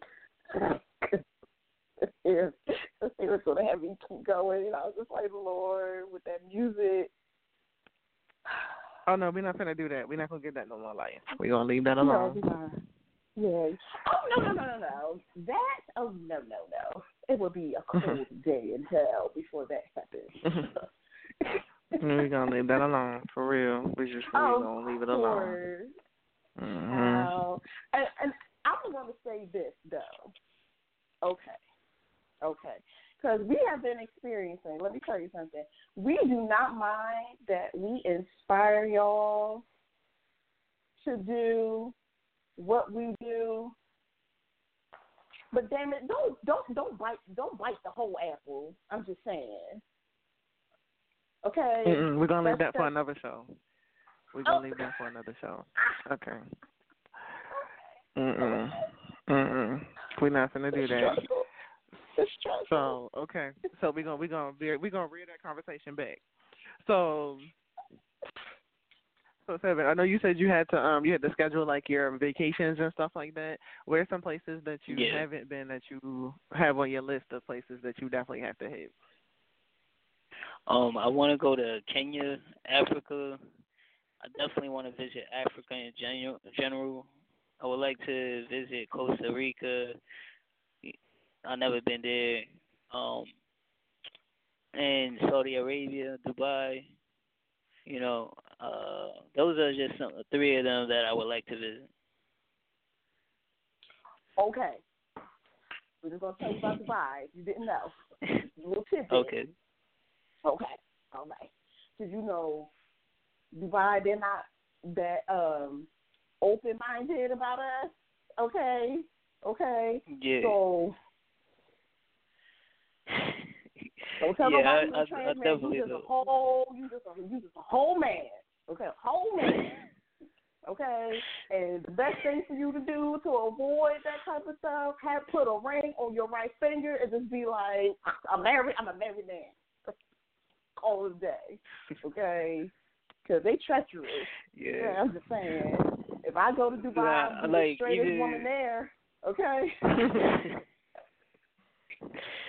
Let's see what's going to have me keep going. And I was just like, Lord, with that music. Oh, no, we're not going to do that. We're not going to get that no more life. We're going to leave that alone. Yeah. Oh, no. No. It would be a cold day in hell before that happens. We're going to leave that alone, for real. We're going to leave it alone. And I'm going to say this, though. Okay. Because we have been experiencing, let me tell you something. We do not mind that we inspire y'all to do what we do. But damn it, don't bite the whole apple. I'm just saying. Okay? We're going to leave that for another show. We're going to leave that for another show. Okay. We're not going to do that. So okay, so we're gonna rear that conversation back. So Seven, I know you said you had to schedule like your vacations and stuff like that. Where are some places that you haven't been that you have on your list of places that you definitely have to hit? I want to go to Kenya, Africa. I definitely want to visit Africa in general. I would like to visit Costa Rica. I've never been there. And Saudi Arabia, Dubai. You know, those are just three of them that I would like to visit. Okay. We're just going to tell you about Dubai if you didn't know. A little tidbit. Okay. All right. Did you know Dubai, they're not that open-minded about us? Okay. Yeah. So don't tell nobody you're I a trans man. definitely You just a whole man. Okay, a whole man. Okay, and the best thing for you to do to avoid that type of stuff, put a ring on your right finger and just be like, I'm a married man. All the day. Okay, because they treacherous. Yeah, I'm just saying. If I go to Dubai, I'm the straightest woman there. Okay.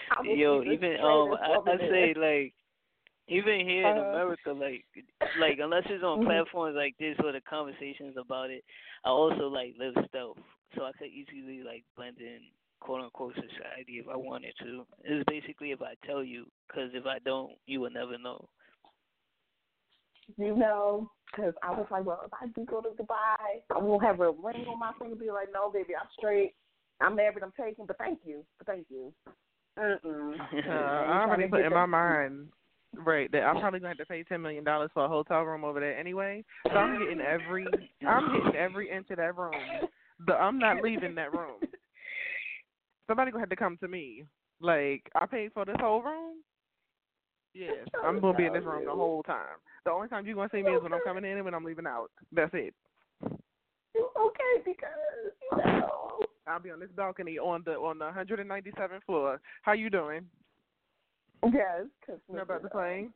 Yo, even I say like even here in America, like unless it's on platforms like this or the conversations about it, I also like live stealth, so I could easily like blend in quote unquote society if I wanted to. It's basically if I tell you, because if I don't, you will never know. You know, because I was like, well, if I do go to Dubai, I won't have a ring on my finger. Be like, no, baby, I'm straight. I'm married. I'm taken. But thank you. I already put in my mind, right, that I'm probably gonna have to pay $10 million for a hotel room over there anyway. So I'm hitting every inch of that room. I'm not leaving that room. Somebody gonna have to come to me. Like, I paid for this whole room. Yes, I'm gonna be in this room the whole time. The only time you're gonna see me is when I'm coming in and when I'm leaving out. That's it. Okay, because you know I'll be on this balcony on the 197th floor. How you doing? Yes, because you know about the plane.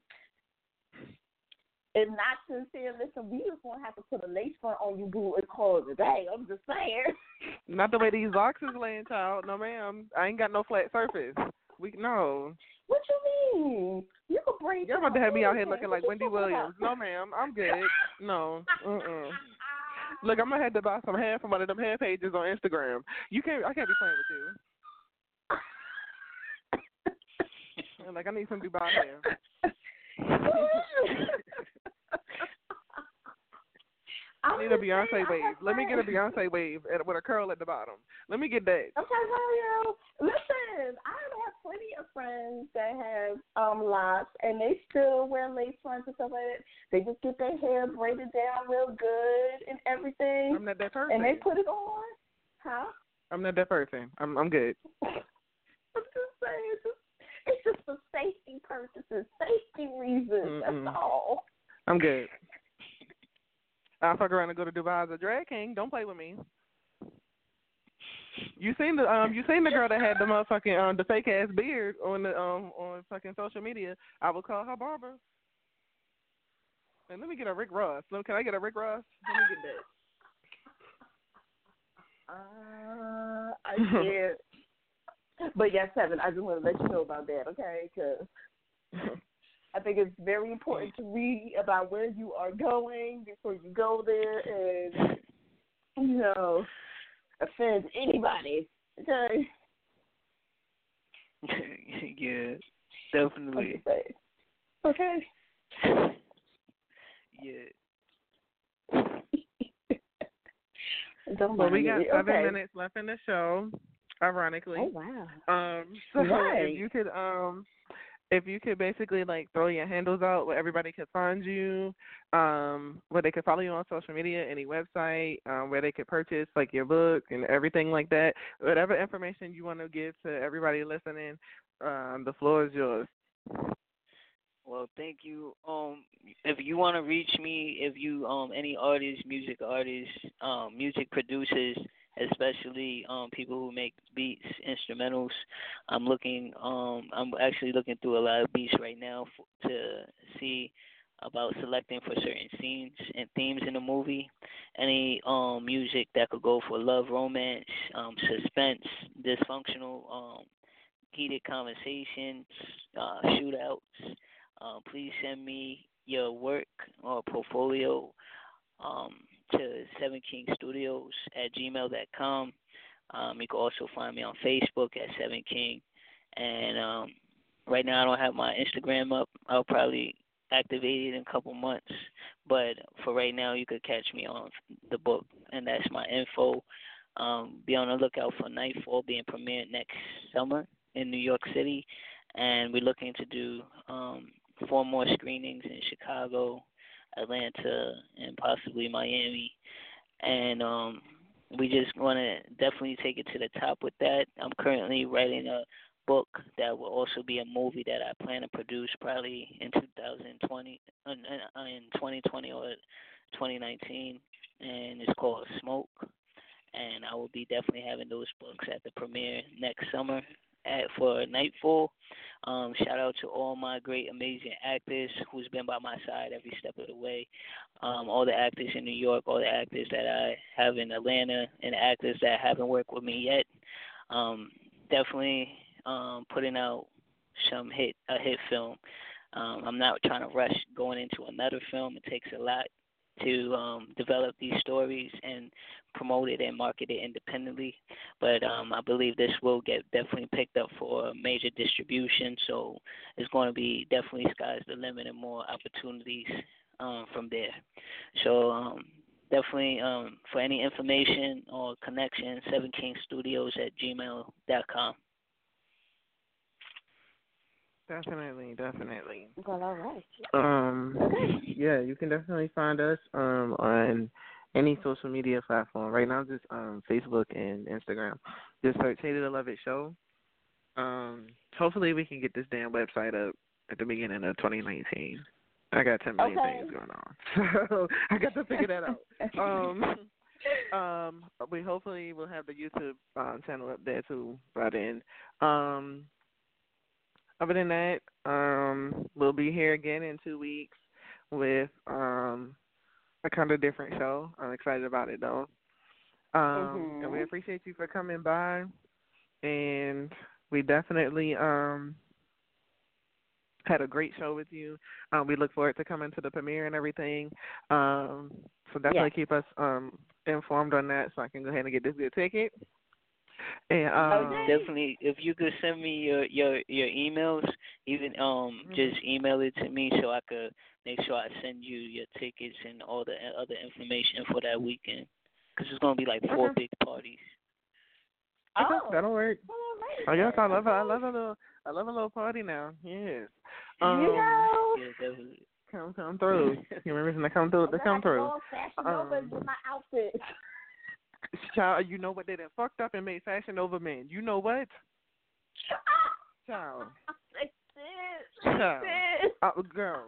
If not sincere, listen, we just gonna have to put a lace front on you, boo, and call it a day. I'm just saying. Not the way these boxes laying, child. No, ma'am. I ain't got no flat surface. No. What you mean? You can bring. You're about to have me out here looking like Wendy Williams. No, ma'am. I'm good. No. Look, I'm gonna have to buy some hair from one of them hair pages on Instagram. I can't be playing with you. Like, I need some Dubai hair. I need a Beyonce wave. Let me get a Beyonce wave with a curl at the bottom. Let me get that. Okay, Mario. Listen, I have plenty of friends that have locks, and they still wear lace fronts and stuff like that. They just get their hair braided down real good and everything. I'm not that person. And they put it on. Huh? I'm not that person. I'm good. I'm just saying, it's just for safety purposes, safety reasons. That's all. I'm good. I'll fuck around and go to Dubai as a drag king. Don't play with me. You seen the girl that had the motherfucking the fake ass beard on the on fucking social media? I would call her Barbara. And let me get a Rick Ross. Can I get a Rick Ross? Let me get that. I can't. But yes, Seven, I just want to let you know about that, okay? Because I think it's very important to read about where you are going before you go there and, you know, offend anybody. Okay? Yeah, definitely. Okay. Yeah. Well, we got 7 minutes left in the show, ironically. Oh, wow. So right. If you could basically like throw your handles out where everybody could find you, where they could follow you on social media, any website, where they could purchase like your book and everything like that, whatever information you want to give to everybody listening, the floor is yours. Well, thank you. If you want to reach me, if you any artists, music producers, especially people who make beats, instrumentals. I'm actually looking through a lot of beats right now to see about selecting for certain scenes and themes in the movie. Any music that could go for love, romance, suspense, dysfunctional, heated conversations, shootouts. Please send me your work or portfolio to 7kingstudios@gmail.com. You can also find me on Facebook at 7king. And right now I don't have my Instagram up. I'll probably activate it in a couple months. But for right now, you could catch me on the book, and that's my info. Be on the lookout for Nightfall being premiered next summer in New York City. And we're looking to do 4 more screenings in Chicago, Atlanta, and possibly Miami. And we just want to definitely take it to the top with that. I'm currently writing a book that will also be a movie that I plan to produce probably in 2020 or 2019, and it's called Smoke. And I will be definitely having those books at the premiere next summer for Nightfall. Shout out to all my great, amazing actors who's been by my side every step of the way. All the actors in New York, all the actors that I have in Atlanta, and actors that haven't worked with me yet. Definitely putting out a hit film. I'm not trying to rush going into another film. It takes a lot to develop these stories and promote it and market it independently. But I believe this will get definitely picked up for major distribution. So it's going to be definitely sky's the limit and more opportunities from there. So definitely for any information or connection, 7kingstudios@gmail.com. Definitely. Well, all right. Yeah, you can definitely find us on any social media platform. Right now, just Facebook and Instagram. Just search Hated to Love It Show. Hopefully, we can get this damn website up at the beginning of 2019. I got 10 million things going on, so I got to figure that out. We hopefully will have the YouTube channel up there too by then. Other than that, we'll be here again in 2 weeks with a kind of different show. I'm excited about it, though. And we appreciate you for coming by. And we definitely had a great show with you. We look forward to coming to the premiere and everything. So definitely keep us informed on that so I can go ahead and get this good ticket. And definitely, if you could send me your emails, even just email it to me so I could make sure I send you your tickets and all the other information for that weekend, because it's gonna be like 4 big parties. That'll work. Oh yes, I love a little party now. Yes. Yeah, definitely. Come through. You remember to come through? To come through. Fashion Nova with my outfit. Child, you know what? They done fucked up and made Fashion Nova men. You know what? Child. Girl.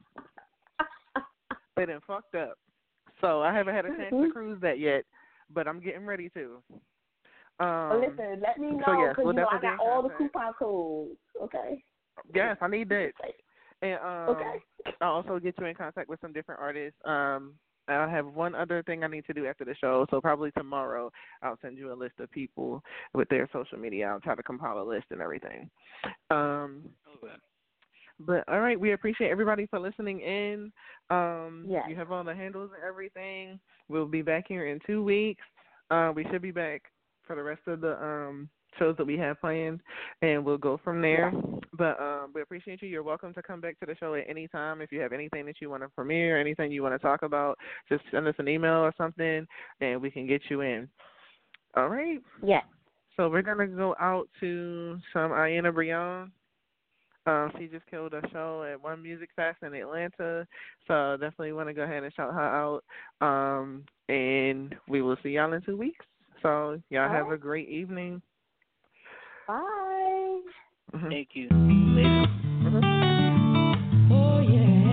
They done fucked up. So I haven't had a chance to cruise that yet, but I'm getting ready to. Listen, let me know because I got all the coupon codes. Okay. Yes, I need that. And I'll also get you in contact with some different artists. I have one other thing I need to do after the show, so probably tomorrow I'll send you a list of people with their social media. I'll try to compile a list and everything. But, all right, we appreciate everybody for listening in. You have all the handles and everything. We'll be back here in 2 weeks. We should be back for the rest of the shows that we have planned, and we'll go from there. But we appreciate you. You're welcome to come back to the show at any time. If you have anything that you want to premiere, anything you want to talk about, just send us an email or something, and we can get you in. All right? Yes. So we're going to go out to some Iana Brion. She just killed a show at One Music Fest in Atlanta, so definitely want to go ahead and shout her out. And we will see y'all in 2 weeks. So y'all have a great evening. Bye. Thank you. Later. Oh, yeah.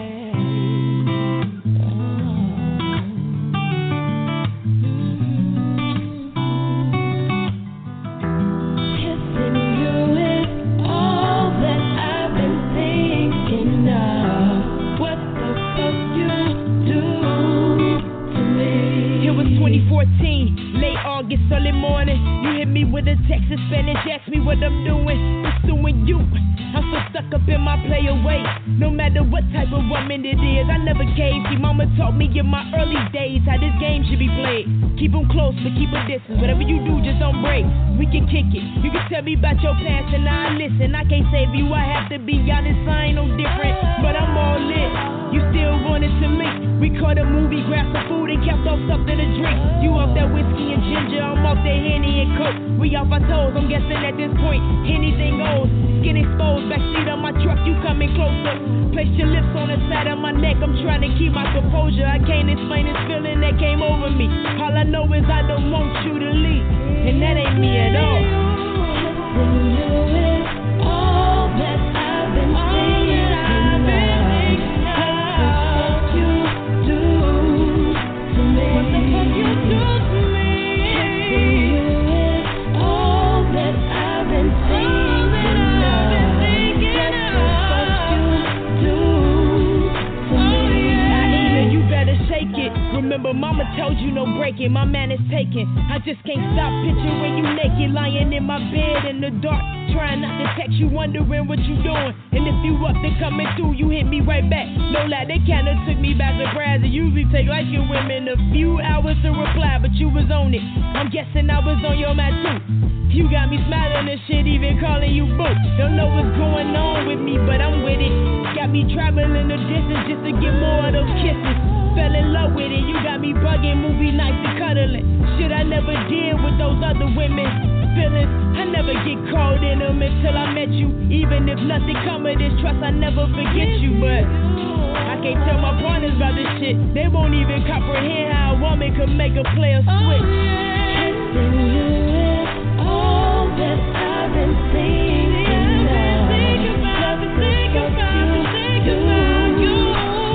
Kissing you is all that I've been thinking of. What the fuck you do to me? It was 2014. Late August, early morning, you hit me with a text in Spanish, ask me what I'm doing, pursuing you. I'm so stuck up in my play away. No matter what type of woman it is, I never gave. See, mama taught me in my early days how this game should be played. Keep them close, but keep a distance. Whatever you do, just don't break. We can kick it. You can tell me about your past and I listen. I can't save you, I have to be honest. I ain't no different, but I'm all lit. You still running to me. We caught a movie, grabbed some food and kept off something to drink. You off that whiskey and ginger, I'm off that Henny and Coke. We off our toes, I'm guessing at this point anything goes. Skin exposed, backseat of my truck, you coming closer. Place your lips on the side of my neck, I'm trying to keep my composure. I can't explain this feeling that came over me. All I know is I don't want you to leave, and that ain't me at all. Kissing you is all that I've been thinking of. What the fuck you do to me? What the fuck you do to me? Kissing you is all that I've been thinking of. Shake it. Remember, mama told you no breaking. My man is taken. I just can't stop picturing you naked, lying in my bed in the dark. Trying not to text you, wondering what you doing. And if you up to coming through, you hit me right back. No lie, they kinda took me by surprise. It usually take light-skinned women a few hours to reply, but you was on it. I'm guessing I was on your mind too. You got me smiling and shit, even calling you boo. Don't know what's going on with me, but I'm with it. Got me traveling the distance just to get more of those kisses. Fell in love with it, you got me bugging, movie nights and cuddling. Shit I never did with those other women. Feelings, I never get caught in them until I met you. Even if nothing come of this trust, I never forget you. But I can't tell my partners about this shit. They won't even comprehend how a woman could make a player switch. Kissing you is all that I've been thinking about. Think about you.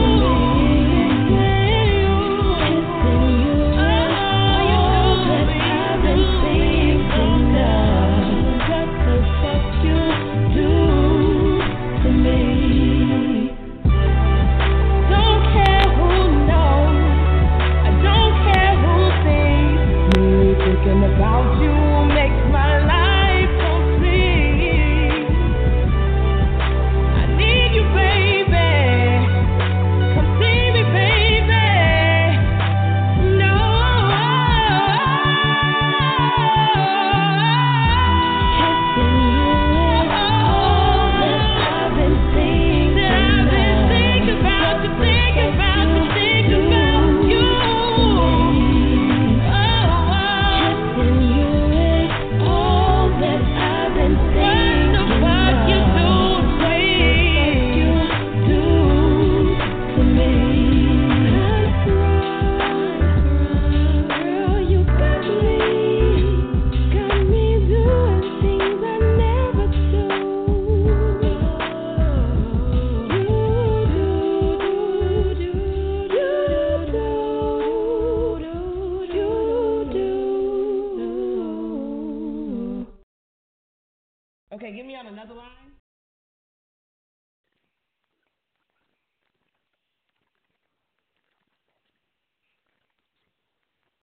About you makes my life complete. I need you, baby. Come see me, baby. No. Kissing you is all that I've been thinking about. Think about you. Okay, get me on another line.